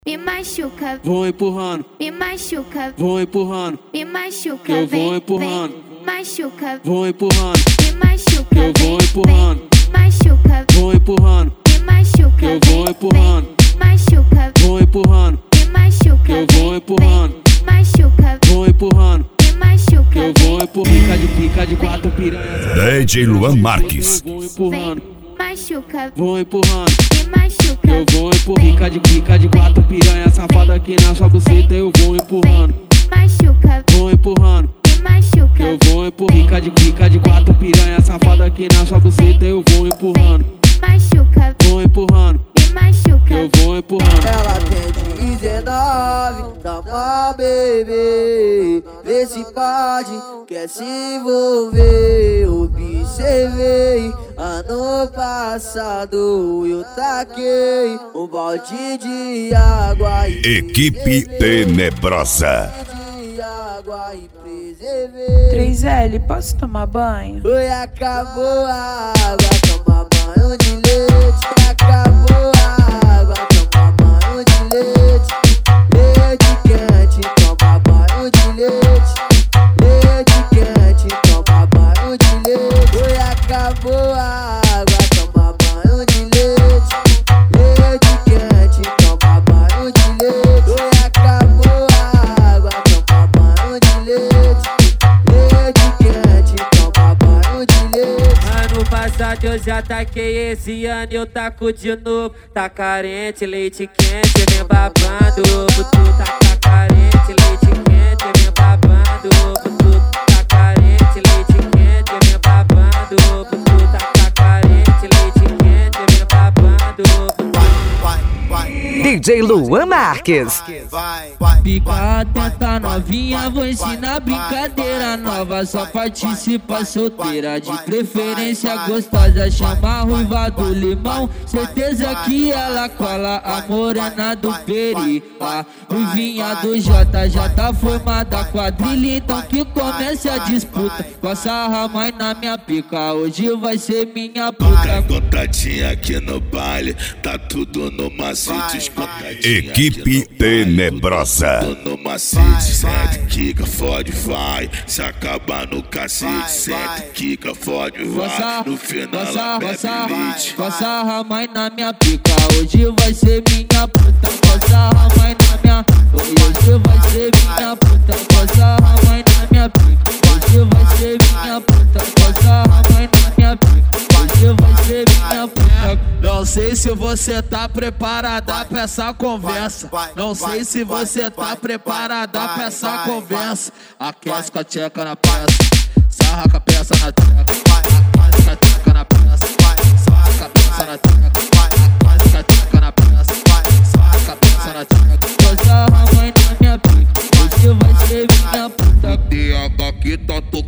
Me machuca, vou empurrando, me machuca, vou empurrando, me machuca, eu vou vem, empurrando, vem, machuca, vou empurrando, me machuca, eu vou vem, empurrando, vem, machuca, vou empurrando, me machuca, eu vem, vou empurrando, vem, machuca, vou empurrando, me machuca, eu vem, vou empurrando, vem, machuca, vou empurrando, me machuca, eu vem, vou empurrando, pica de quatro piranhas, DJ Luan Marques. eu vou empurrando, machuca, vou empurrando, me machuca, eu vou empurrando, pica de quatro piranha safada aqui na sua buceta, eu vou empurrando, machuca, vou empurrando, me machuca, eu vou empurrando, pica de quatro piranha safada aqui na sua buceta, eu vou empurrando, machuca, vou empurrando, me machuca, eu vou empurrando. Ela tem 19, dá uma bebê. Vê se pode, quer se envolver. Observei, ano passado eu taquei um balde de água e Equipe Tenebrosa. de água e preservei. 3L, posso tomar banho? Oi, acabou a água, toma banho de leite. Acabou a água, toma banho de leite. Leite quente, toma banho de leite. Leite quente, toma banho de leite. Oi, acabou a água, toma banho de leite. Leite quente, toma banho de leite. Oi, acabou a água, toma banho de leite. Leite quente, toma banho de leite. Ano passado eu já taquei, esse ano eu taco de novo. Tá carente, leite quente, vem babando. Tu tá carente, leite quente, vem babando. Tu tá carente, leite quente, vem babando. Tu tá carente, leite quente, vem babando. DJ Luan Marques. Fica atenta novinha, vou ensinar brincadeira nova. Só participa solteira, de preferência gostosa. Chama a ruiva do limão, certeza que ela cola a morena do peri. A ruivinha do Jota já tá formada quadrilha, então que comece a disputa. Com a sarra mais na minha pica, hoje vai ser minha puta. Contadinha aqui no baile, tá tudo no macete. Equipe Tenebrosa. No macete, sete, quica, fode, vai. Se acabar no cacete, sete, quica, fode, vai. No final ela bebe leite. Com a sarra mais na minha pica, hoje vai ser minha puta. Com a sarra mais na minha, hoje vai ser minha puta. Com a sarra mais na minha pica, hoje vai ser minha puta. Com a sarra mais na minha pica, hoje vai ser minha puta. Não sei se você tá preparada pra essa conversa. Não sei se você tá preparada pra essa conversa. Aquece com a tcheca na peça, sarra com a peça na tcheca. Aquece com a tcheca na peça, sarra com a peça na tcheca. Aquece com a tcheca na peça, sarra com a peça na tcheca. Com a sarra mais na minha pica, hoje vai ser minha puta. DH que tá